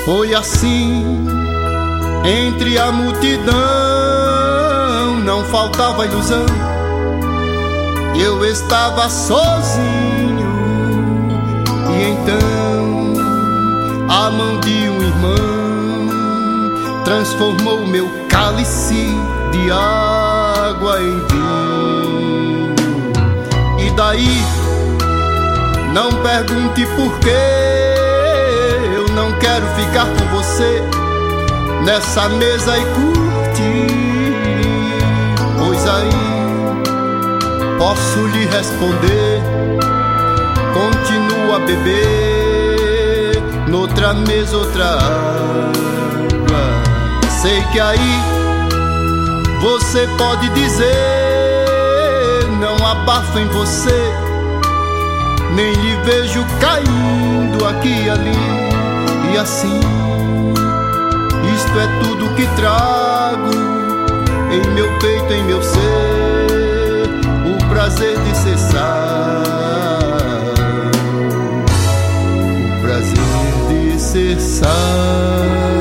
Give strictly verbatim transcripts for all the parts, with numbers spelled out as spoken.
Foi assim, entre a multidão não faltava ilusão. Eu estava sozinho e então a mão de um irmão transformou meu cálice de água em vinho. E daí, não pergunte por quê, eu não quero ficar com você nessa mesa e curtir, pois aí posso lhe responder: continua a beber noutra mesa, outra água. Sei que aí você pode dizer: não abafo em você, nem lhe vejo caindo aqui e ali. E assim, isto é tudo que trago em meu peito, em meu ser, o prazer de ser salvo, o prazer de ser salvo.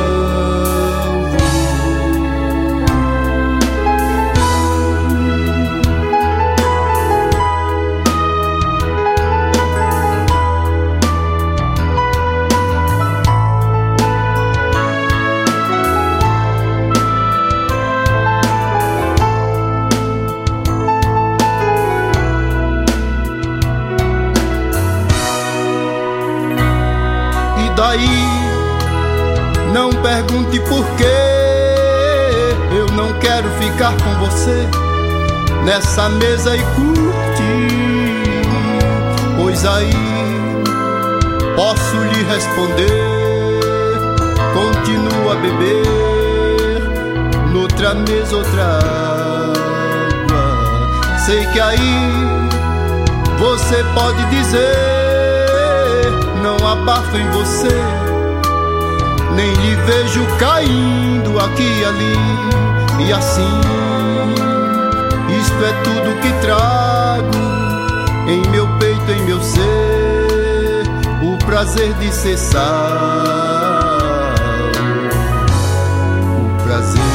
Daí, não pergunte por quê, eu não quero ficar com você nessa mesa e curtir, pois aí posso lhe responder: continua a beber noutra mesa, outra água. Sei que aí você pode dizer: não abafo em você, nem lhe vejo caindo aqui e ali. E assim, isto é tudo que trago em meu peito, em meu ser, o prazer de ser salvo, o prazer